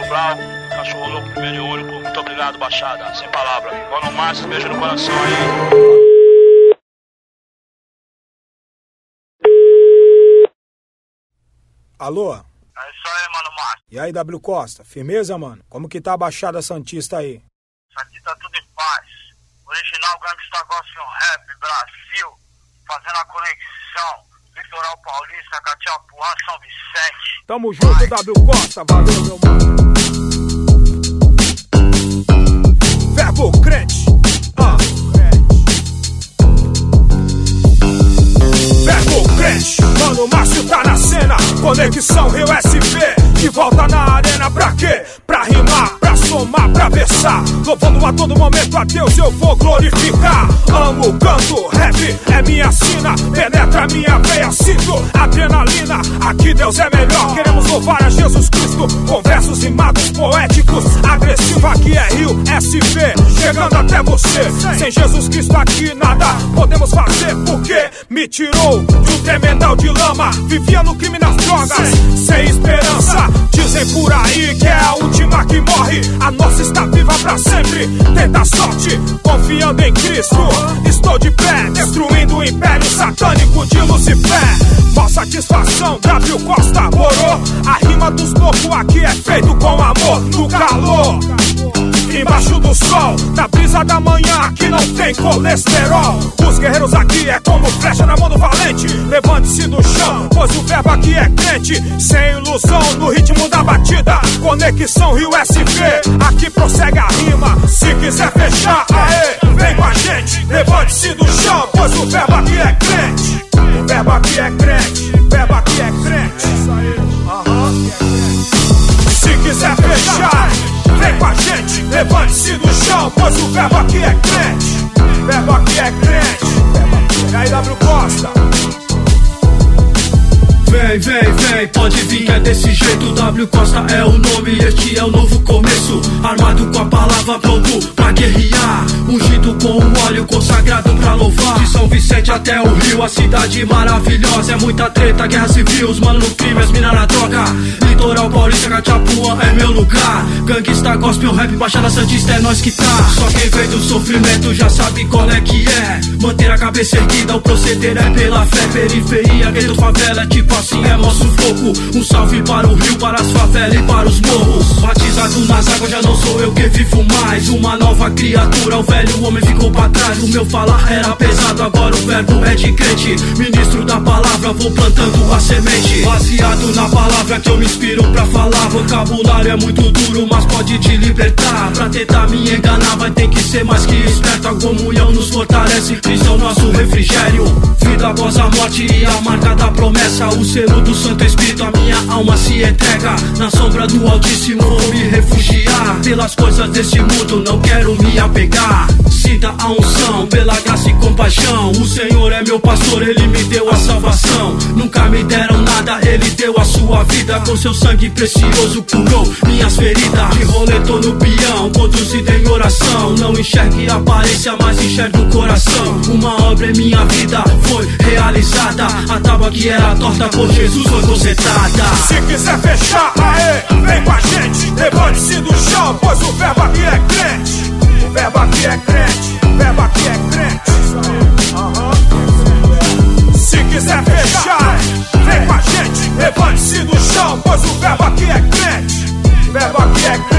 Brau, cachorro louco, primeiro e único. Muito obrigado, Baixada. Sem palavra. Mano Márcio, beijo no coração aí. Alô? É isso aí, Mano Márcio. E aí, W Costa? Firmeza, mano? Como que tá a Baixada Santista aí? Isso aqui tá tudo em paz. Original Gangsta Gospel Rap Brasil, fazendo a conexão. Litoral Paulista, Cachapuã, São Vicente. Tamo junto, W Costa. Valeu, meu mano. Verbo crente. Verbo crente. Mano Márcio tá na cena. Conexão Rio SP. De volta na arena pra quê? Pra rimar, pra somar, pra versar. Louvando a todo momento a Deus eu vou glorificar. Amo, canto, rap é minha sina. Penetra minha veia, sinto adrenalina. Aqui Deus é melhor, queremos louvar a Jesus Cristo. Com versos rimados poéticos. Agressivo aqui é Rio SP. Chegando até você. Sem Jesus Cristo aqui nada podemos fazer. Porque me tirou de um tremendal de lama. Vivia no crime nas drogas, sem esperança. Dizem por aí que é a última que morre. A nossa está viva pra sempre. Tenta a sorte, confiando em Cristo. Estou de pé, destruindo o império satânico de Lucifer. Mó satisfação, W Costa, morou. A rima dos loucos aqui é feito com amor. No calor, embaixo do sol, na brisa da manhã aqui não tem colesterol. Os guerreiros aqui é como flecha na mão do valente. Levante-se do chão, pois o verbo aqui é crente. Sem ilusão, no ritmo da batida. Conexão Rio SP, aqui prossegue a rima. Se quiser fechar, aê, vem com a gente. Levante-se do chão, pois o verbo aqui é crente. O verbo aqui é crente, o verbo aqui é crente. Se quiser fechar, vem com a gente, levante-se do chão, pois o verbo aqui é crente. O verbo aqui é crente. E aí, W Costa? Vem, vem, vem, pode vir que é desse jeito. W Costa é o nome, este é o novo começo. Armado com a palavra, pronto pra guerrear. Ungido com o óleo consagrado pra louvar. De São Vicente até o Rio, a cidade maravilhosa. É muita treta, guerra civil, os mano no crime, as mina na droga. Litoral Paulista, Cachapuã é meu lugar. Gangsta, gospel, rap, Baixada Santista é nós que tá. Só quem veio do sofrimento já sabe qual é que é. Manter a cabeça erguida, o proceder é pela fé. Periferia, gueto, favela, é tipo assim é nosso foco. Um salve para o Rio, para as favelas e para os morros. Batizado nas águas, já não sou eu que vivo mais. Uma nova criatura, o velho homem ficou pra trás. O meu falar era pesado, agora o verbo é de crente. Ministro da palavra, vou plantando a semente. Baseado na palavra que eu me inspiro pra falar. Vocabulário é muito duro, mas pode te libertar. Pra tentar me enganar, vai ter que ser mais que esperto. A comunhão nos fortalece, Cristo é o nosso refrigério. Vida após a morte e a marca da promessa. O selo do Santo Espírito, a minha alma se entrega. Na sombra do Altíssimo vou me refugiar. Pelas coisas desse mundo não quero me apegar. Sinta a unção, pela graça e compaixão. O Senhor é meu pastor, Ele me deu a salvação. Nunca me deram nada, Ele deu a sua vida. Com seu sangue precioso curou minhas feridas. De rolê tô no peão, conduzido em oração. Não enxergue a aparência, mas enxergue o coração. Uma obra em minha vida foi realizada. A tábua que era torta por Jesus foi consertada. Se quiser fechar, aê, vem com a gente. Levante-se do chão, pois o verbo aqui é crente. O verbo aqui é crente, o verbo aqui é crente. Se quiser fechar, vem com a gente. Levante-se do chão, pois o verbo aqui é crente. O verbo aqui é crente.